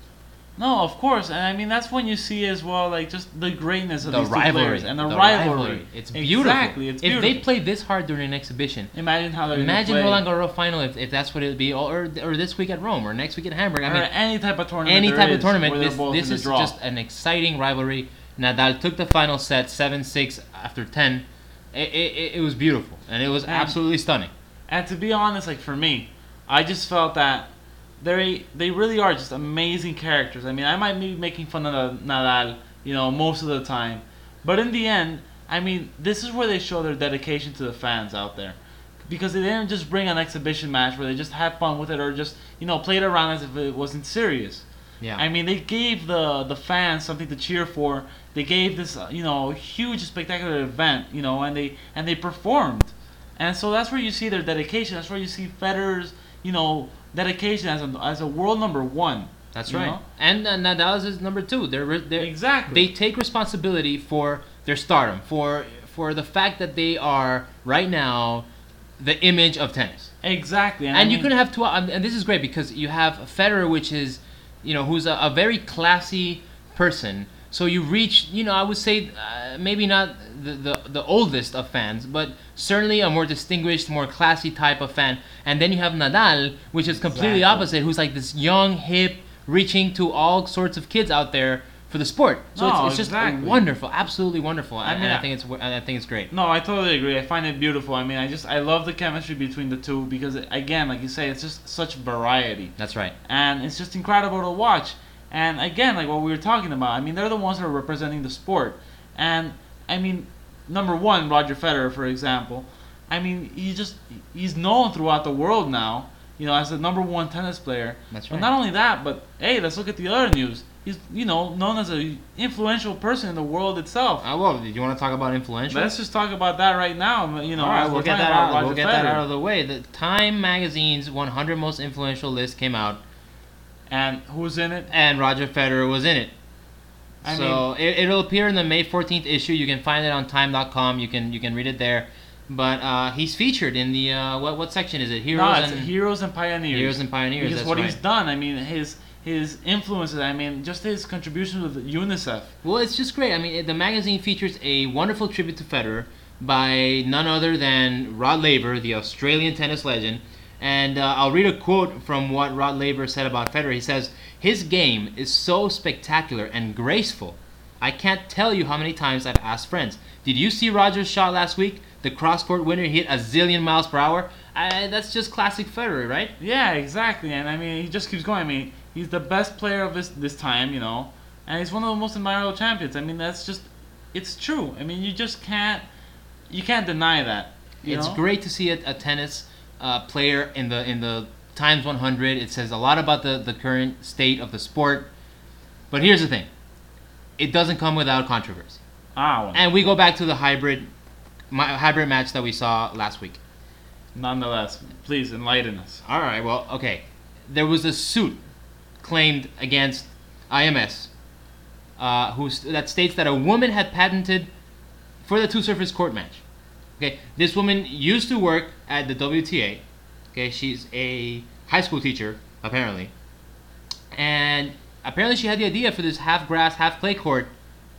No, of course, and I mean that's when you see as well, like just the greatness of The these two rivalry. players and the, The rivalry. It's beautiful. Exactly, it's if beautiful. they played this hard during an exhibition, Imagine how they're imagine gonna play, Roland Garros final if, if that's what it would be, or, or this week at Rome, or next week at Hamburg. I or mean, any type of tournament. any there type of is, tournament, where they're this, both this in the is draw. just an exciting rivalry. Nadal took the final set seven six after ten. It, it, it was beautiful, and it was And- absolutely stunning. And to be honest, like for me, I just felt that they they really are just amazing characters. I mean, I might be making fun of Nadal, you know, most of the time, but in the end, I mean, this is where they show their dedication to the fans out there, because they didn't just bring an exhibition match where they just had fun with it or just you know played around as if it wasn't serious. Yeah. I mean, they gave the the fans something to cheer for. They gave this, uh, you know, huge, spectacular event, you know, and they and they performed, and so that's where you see their dedication. That's where you see Federer's, you know, dedication as a as a world number one. That's you right. know? And uh, Nadal is number two. They're, re- they're Exactly. They take responsibility for their stardom, for for the fact that they are right now the image of tennis. Exactly. And I you mean, can have two, um, and this is great because you have Federer, which is, you know, who's a, a very classy person. So you reach, you know, I would say uh, maybe not the, the the oldest of fans, but certainly a more distinguished, more classy type of fan. And then you have Nadal, which is completely Exactly. opposite, who's like this young, hip, reaching to all sorts of kids out there for the sport. So No, it's, it's just exactly. wonderful, absolutely wonderful. I and, mean, and I I- think it's and I think it's great. No, I totally agree. I find it beautiful. I mean, I just I love the chemistry between the two because again, like you say, it's just such variety. That's right. And it's just incredible to watch. And again, like what we were talking about, I mean, they're the ones that are representing the sport. And I mean, number one, Roger Federer, for example, I mean, he just he's known throughout the world now, you know, as the number one tennis player. That's But right. not only that, but hey, let's look at the other news. He's you know known as a influential person in the world itself. Uh, well, did you want to talk about influential? Let's just talk about that right now. You know, All right, as we'll we're get talking that about out. Roger We'll get that Federer. out of the way. The Time magazine's one hundred most influential list came out, And who's in it? and Roger Federer was in it. I so it, it'll appear in the May fourteenth issue. You can find it on time dot com. You can you can read it there. but uh, he's featured in the uh, what what section is it? Heroes No, it's and Heroes and Pioneers. Heroes and Pioneers. Because That's what right. he's done, I mean, his his influences. I mean, just his contributions with UNICEF. Well, it's just great. I mean, the magazine features a wonderful tribute to Federer by none other than Rod Laver, the Australian tennis legend. And uh, I'll read a quote from what Rod Laver said about Federer. He says, "His game is so spectacular and graceful. I can't tell you how many times I've asked friends, did you see Roger's shot last week? The cross-court winner hit a zillion miles per hour. I, that's just classic Federer, right?" Yeah, exactly. And I mean, he just keeps going. I mean, he's the best player of this this time, you know, and he's one of the most admirable champions. I mean, that's just, it's true. I mean, you just can't, you can't deny that. You It's know? great to see a, a tennis uh, player in the in the times one hundred. It says a lot about the, the current state of the sport. But here's the thing. It doesn't come without controversy. Ah, well, And we go back to the hybrid my, hybrid match that we saw last week. nonetheless, please enlighten us. All right, well, okay. There was a suit claimed against I M S uh, who's, that states that a woman had patented for the two-surface court match. Okay, this woman used to work at the W T A. Okay, she's a high school teacher, apparently. And apparently she had the idea for this half grass, half clay court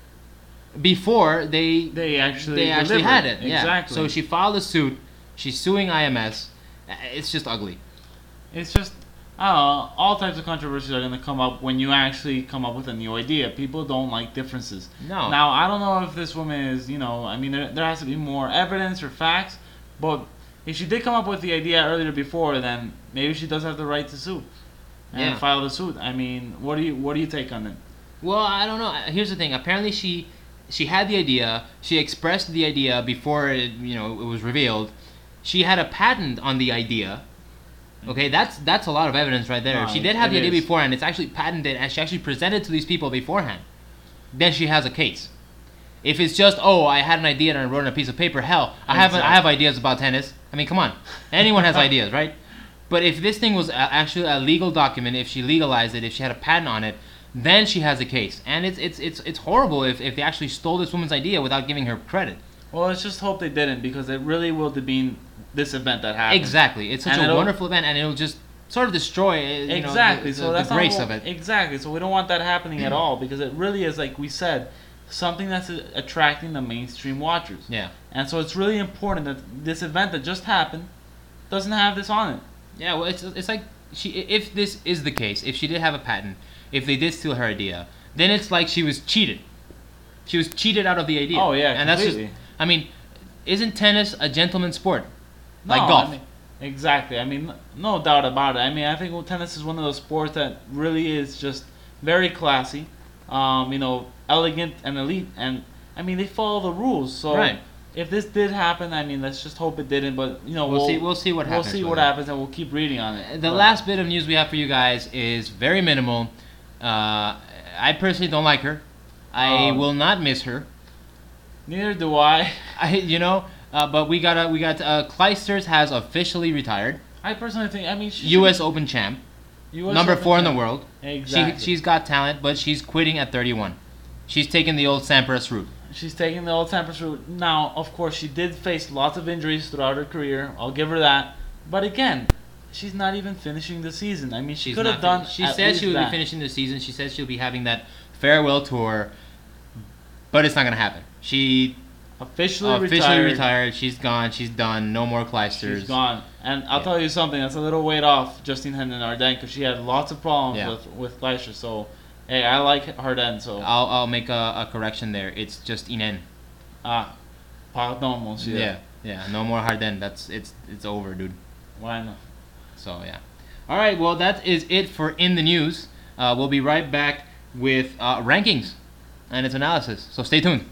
before they They actually they actually delivered. had it. Yeah. Exactly. So she filed a suit. She's suing I M S. Uh, It's just ugly. It's just, I don't know, all types of controversies are going to come up when you actually come up with a new idea. People don't like differences. No. Now, I don't know if this woman is, you know, I mean, there, there has to be more evidence or facts, but if she did come up with the idea earlier before, then maybe she does have the right to sue and Yeah. file the suit. I mean, what do you what do you take on it? Well, I don't know. Here's the thing. Apparently, she she had the idea. She expressed the idea before it, you know, it was revealed. She had a patent on the idea. Okay, that's that's a lot of evidence right there. No, If she did have it the idea is. beforehand, it's actually patented, and she actually presented to these people beforehand. Then she has a case. If it's just, oh, I had an idea and I wrote it on a piece of paper, hell, I have I have ideas about tennis. I mean, come on, anyone has ideas, right? But if this thing was a, actually a legal document, if she legalized it, if she had a patent on it, then she has a case. And it's it's it's it's horrible if, if they actually stole this woman's idea without giving her credit. Well, let's just hope they didn't, because it really will demean this event that happened. Exactly, it's such And a it'll- wonderful event, and it'll just sort of destroy uh, you Exactly. know, the, so the, that's the not grace what- of it. Exactly. So we don't want that happening at all, because it really is, like we said, something that's uh, attracting the mainstream watchers. Yeah. And so it's really important that this event that just happened doesn't have this on it. Yeah, well, it's it's like she if this is the case, if she did have a patent, if they did steal her idea, then it's like she was cheated. She was cheated out of the idea. Oh, yeah, and that's completely. just. I mean, isn't tennis a gentleman's sport? No, Like golf. I mean, exactly. I mean, no doubt about it. I mean, I think well, tennis is one of those sports that really is just very classy, um, you know, elegant and elite. And I mean, they follow the rules. So Right. if this did happen, I mean, let's just hope it didn't. But you know, We'll we'll, see- we'll see what we'll happens see with what it. happens, and we'll keep reading on it. The But- last bit of news we have for you guys is very minimal. Uh, I personally don't like her. I Oh. will not miss her. Neither do I. I, you know, uh, but we got a, we got uh, Clijsters has officially retired. I personally think. I mean, she U S should- Open champ, U S number Open four in the champ. world. Exactly. She she's got talent, but she's quitting at thirty-one. She's taking the old Sampras route. She's taking the old Sampras route. Now, of course, she did face lots of injuries throughout her career. I'll give her that. But again, she's not even finishing the season. I mean, she She's could have not done. fin- She at said least she would that. be finishing the season. She said she'll be having that farewell tour, but it's not gonna happen. She Officially, officially retired. retired. She's gone. She's done. No more Clijsters. She's gone. And I'll Yeah. tell you something. That's a little weight off Justine Hendon Arden, because she had lots of problems Yeah. with with Fleischer. So, hey, I like Arden. So, I'll I'll make a, a correction there. It's just Inen. ah, pardon, monsieur. Yeah, yeah. No more Harden. That's it's it's over, dude. Why not? So yeah. All right. Well, that is it for in the news. Uh, we'll be right back with uh, rankings and its analysis. So stay tuned.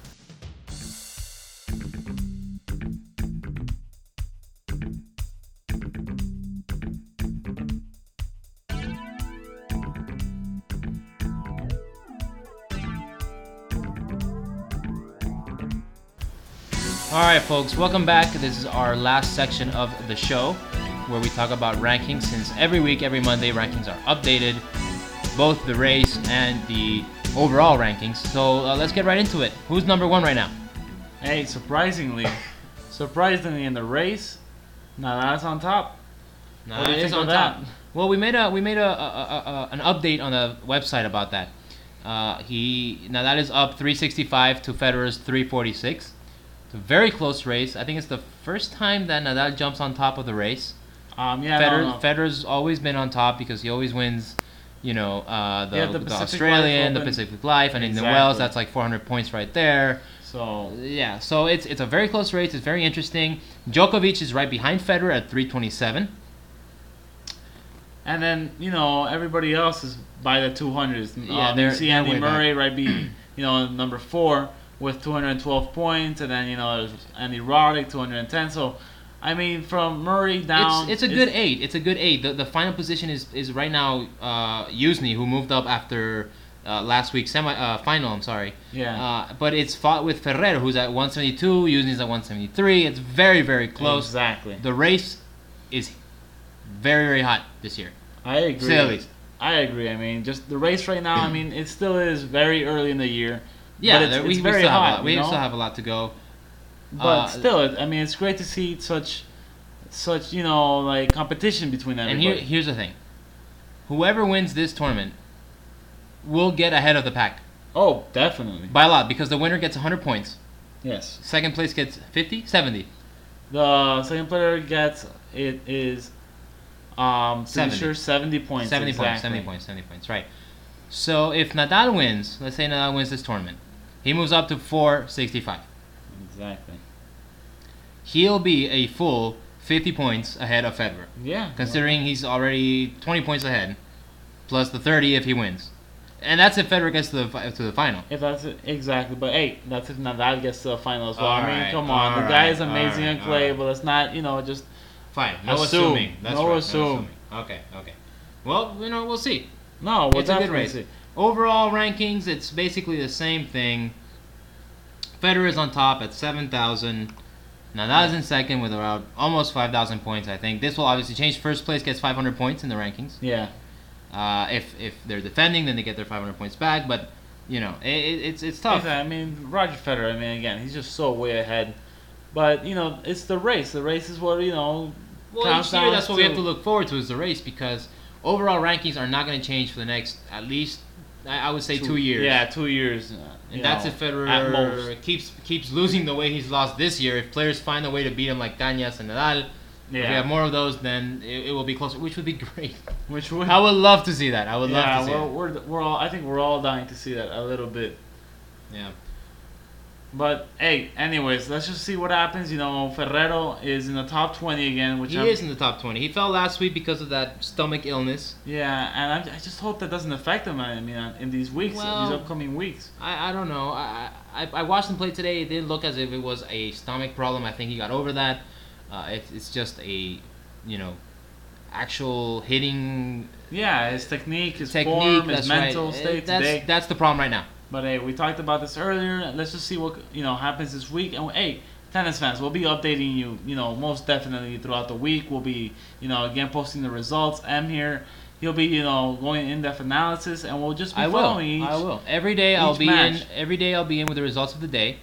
All right, folks, welcome back. This is our last section of the show where we talk about rankings. Since every week, every Monday, rankings are updated, both the race and the overall rankings. So uh, let's get right into it. Who's number one right now? Hey, surprisingly, surprisingly in the race, Nadal's on top. No, What do you it is think on of top. that? Well, we made a we made a, a, a, a an update on the website about that. Uh, he Nadal is up three sixty-five to Federer's three forty-six. It's a very close race. I think it's the first time that Nadal jumps on top of the race. Um, yeah, Federer, no, no. Federer's always been on top because he always wins, you know, uh, the, Yeah, the the, Pacific Australian, Life the Open. Pacific Life, and in the Exactly. Wells, that's like four hundred points right there. So Yeah, so it's it's a very close race. It's very interesting. Djokovic is right behind Federer at three twenty-seven. and then you know everybody else is by the two hundreds. Yeah, um, they're- you see they're Andy way back. Murray right be you know number four with two hundred twelve points, and then you know there's Andy Roddick two hundred ten. So I mean from Murray down, It's it's a good eight. It's a good eight. The the final position is is right now uh, Usni, who moved up after uh, last week's semi uh, final. I'm sorry. Yeah, Uh, but it's fought with Ferrero, who's at one seventy-two. Usni's at one seventy-three. It's very very close. Exactly. The race is very very hot this year. I agree. To say the least. I agree. I mean, just the race right now. I mean, it still is very early in the year. Yeah, but it's, there- it's we, we very still have a hot. lot. We you know? still have a lot to go. But Uh, still, it- I mean, it's great to see such, such you know, like competition between And everybody. here, here's the thing: whoever wins this tournament will get ahead of the pack oh, definitely. by a lot because the winner gets one hundred points. Yes. Second place gets fifty, seventy. The second player gets it is, um, pretty seventy. sure seventy points. seventy exactly. points, seventy points, seventy points, right. So if Nadal wins, let's say Nadal wins this tournament, he moves up to four sixty-five. Exactly. He'll be a full fifty points ahead of Federer, Yeah. considering he's already twenty points ahead, plus the thirty if he wins. And that's if Federer gets to the fi- to the final. If that's it, exactly, but hey, that's if Nadal gets to the final as well. All I mean, right, come on, all the guy right, is amazing all on right, clay, all right. but let's not, you know, just Fine, no Assume. assuming. That's No right, assume. No assuming. Okay, okay. Well, you know, we'll see. no. We'll It's a good definitely race. see. Overall rankings, it's basically the same thing. Federer is on top at seven thousand. Nadal's in second with around almost five thousand points, I think. This will obviously change. First place gets five hundred points in the rankings. Yeah. Uh, if if they're defending, then they get their five hundred points back. But, you know, it, it, it's it's tough. Exactly. I mean, Roger Federer. I mean, again, he's just so way ahead. But you know, it's the race. The race is what you know. Well, counts each year, down that's what we have to- to look forward to is the race because overall rankings are not going to change for the next, at least, I, I would say two, years. Yeah, two years. uh, And you that's know, if at Federer most. keeps keeps losing the way he's lost this year. If players find a way to beat him like Cañas and Nadal, if we Yeah. have more of those, then it, it will be closer, which would be great. Which would. I would love to see that. I would yeah, love to see we're, we're we're all. I think we're all dying to see that a little bit. it. Yeah. But hey, anyways, let's just see what happens. You know, Ferrero is in the top twenty again, which He I'm, is in the top twenty. He fell last week because of that stomach illness. Yeah, and I, I just hope that doesn't affect him. I mean, uh, in these weeks, Well- these upcoming weeks. I, I don't know. I, I I watched him play today. It didn't look as if it was a stomach problem. I think he got over that. Uh, it's it's just a, you know, actual hitting Yeah, his technique, his technique. form, his That's mental right. state that's today. that's the problem right now. But hey, we talked about this earlier. Let's just see what you know happens this week. And hey, tennis fans, we'll be updating you. You know, most definitely throughout the week. We'll be, you know, again posting the results. M here, he'll be, you know, going in depth analysis, and we'll just be I will. following each. I will. Every day I'll each be match. in. Every day I'll be in with the results of the day.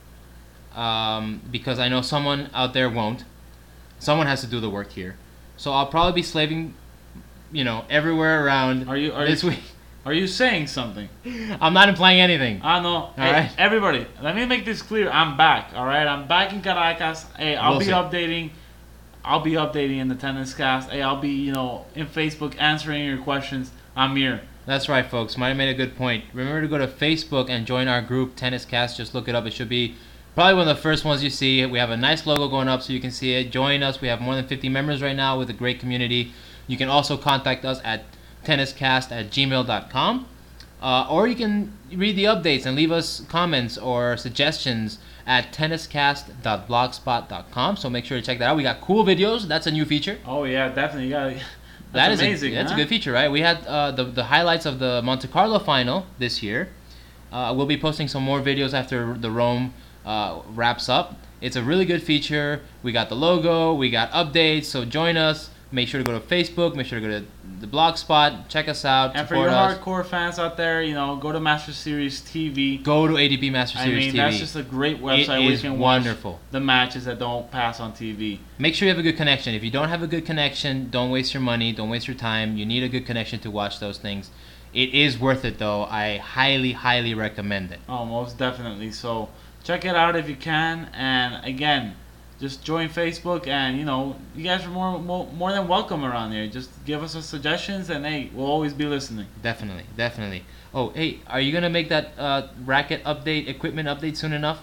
Um, because I know someone out there won't. Someone has to do the work here. So I'll probably be slaving, you know, everywhere around Are you? Are this you? week. Are you saying something? I'm not implying anything. I know. Hey, right. everybody, let me make this clear. I'm back. All right, I'm back in Caracas. Hey, I'll We'll be see. updating. I'll be updating in the tennis cast. Hey, I'll be, you know, in Facebook answering your questions. I'm here. That's right, folks. Might have made a good point. Remember to go to Facebook and join our group, Tennis Cast. Just look it up. It should be probably one of the first ones you see. We have a nice logo going up so you can see it. Join us. We have more than fifty members right now with a great community. You can also contact us at tenniscast at gmail dot com. Uh, or you can read the updates and leave us comments or suggestions at tenniscast dot blogspot dot com. So make sure to check that out. We got cool videos. That's a new feature. Oh yeah, definitely. You got. That That's is amazing. A, that's huh? a good feature, right? We had uh, the the highlights of the Monte Carlo final this year. Uh, we'll be posting some more videos after the Rome uh, wraps up. It's a really good feature. We got the logo. We got updates. So join us. Make sure to go to Facebook. Make sure to go to the Blogspot. Check us out. And for support your us. hardcore fans out there, you know, go to Master Series T V. Go to A D P Master I Series mean, T V. that's just a great website It where you is can wonderful. watch the matches that don't pass on T V. Make sure you have a good connection. If you don't have a good connection, don't waste your money. Don't waste your time. You need a good connection to watch those things. It is worth it, though. I highly, highly recommend it. Oh, most definitely. So check it out if you can. And again, just join Facebook, and you know, you guys are more more, more than welcome around here. Just give us some suggestions, and hey, we'll always be listening. Definitely, definitely. Oh, hey, are you gonna make that uh, racket update, equipment update soon enough?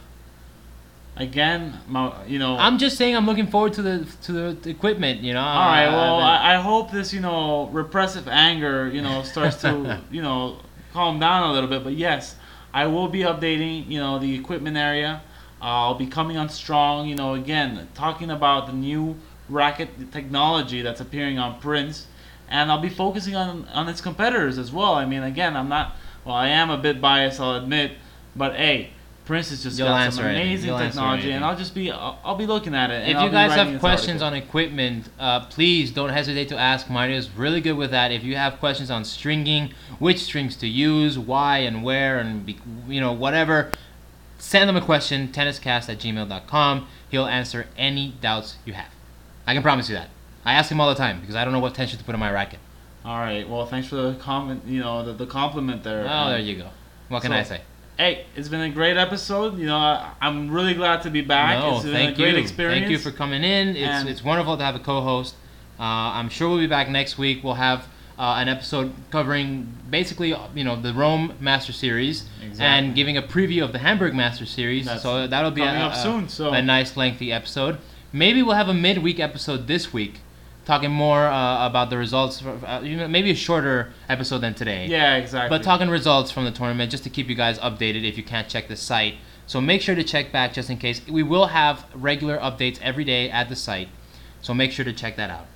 Again, my, you know. I'm just saying, I'm looking forward to the to the equipment. You know. All right. Well, uh, I, I hope this, you know, repressive anger, you know, starts to, you know, calm down a little bit. But yes, I will be updating, you know, the equipment area. Uh, I'll be coming on strong, you know, again, talking about the new racket technology that's appearing on Prince. And I'll be focusing on, on its competitors as well. I mean, again, I'm not, well, I am a bit biased, I'll admit. But, hey, Prince has just You'll got answer some anything. amazing You'll answer technology. anything. And I'll just be, I'll, I'll be looking at it. And If I'll you be guys writing have this questions article. on equipment, uh, please don't hesitate to ask. Mario's really good with that. If you have questions on stringing, which strings to use, why and where, and be, you know, whatever, send him a question, tenniscast at gmail dot com. He'll answer any doubts you have. I can promise you that. I ask him all the time because I don't know what tension to put on my racket. All right. Well, thanks for the comment. You know, the, the compliment there. Oh, Um, there you go. What can so- I say? Hey, it's been a great episode. You know, I, I'm really glad to be back. No, it's been thank a great you. experience. Thank you for coming in. It's And- it's wonderful to have a co-host. Uh, I'm sure we'll be back next week. We'll have uh, an episode covering basically, you know, the Rome Master Series Exactly. and giving a preview of the Hamburg Master Series. That's so that'll be a, coming up a- soon, so- a nice lengthy episode. Maybe we'll have a midweek episode this week, talking more uh, about the results. For, uh, you know, maybe a shorter episode than today. Yeah, exactly. But talking results from the tournament, just to keep you guys updated if you can't check the site. So make sure to check back just in case. We will have regular updates every day at the site. So make sure to check that out.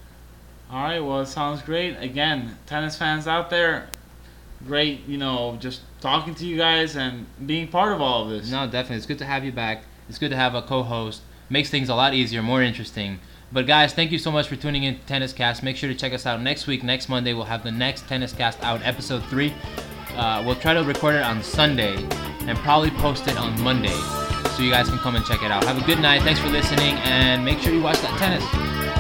All right. Well, it sounds great. Again, tennis fans out there, great. You know, just talking to you guys and being part of all of this. No, definitely. It's good to have you back. It's good to have a co-host. Makes things a lot easier, more interesting. But guys, thank you so much for tuning in to Tennis Cast. Make sure to check us out next week. Next Monday, we'll have the next Tennis Cast out, episode three. Uh, we'll try to record it on Sunday and probably post it on Monday so you guys can come and check it out. Have a good night. Thanks for listening, and make sure you watch that tennis.